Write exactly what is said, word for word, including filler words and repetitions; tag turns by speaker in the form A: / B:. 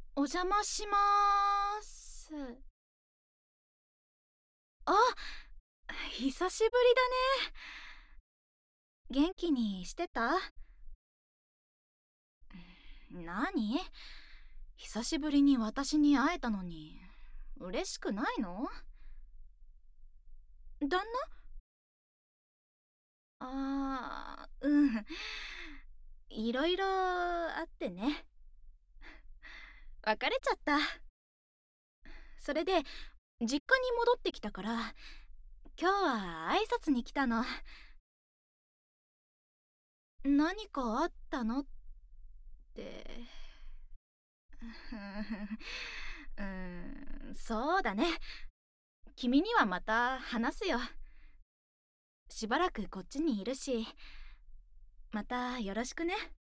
A: お邪魔しまーす。あ、久しぶりだね。元気にしてた？何？久しぶりに私に会えたのに嬉しくないの？旦那？あー、うん。いろいろあってね。別れちゃった。それで実家に戻ってきたから今日は挨拶に来たの。何かあったのって。うーん、そうだね。君にはまた話すよ。しばらくこっちにいるし、またよろしくね。